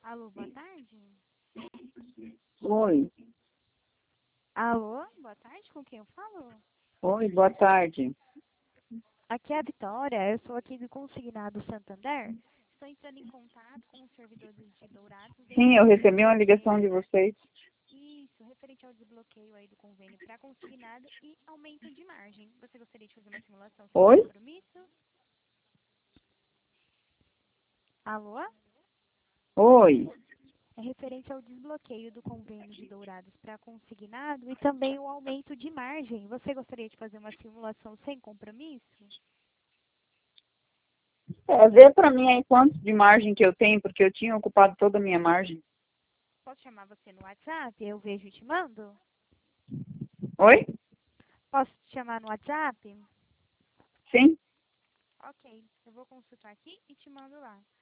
Alô, boa tarde. Oi, Alô, boa tarde, com quem eu falo? oi, boa tarde. Aqui é a Vitória, eu sou aqui do Consignado Santander. Estou entrando em contato com os servidores de Dourados em Sim, eu recebi uma ligação desbloqueio. de vocês. Isso, referente ao desbloqueio aí do convênio para consignado e aumento de margem. Você gostaria de fazer uma simulação sem Oi? compromisso? Alô? Oi. É referente ao desbloqueio do convênio de Dourados para consignado e também o aumento de margem. Você gostaria de fazer uma simulação sem compromisso? Vê pra mim aí quanto de margem que eu tenho, porque eu tinha ocupado toda a minha margem. Posso chamar você no WhatsApp? Eu vejo e te mando? Oi? Posso te chamar no WhatsApp? Sim? Ok, eu vou consultar aqui e te mando lá.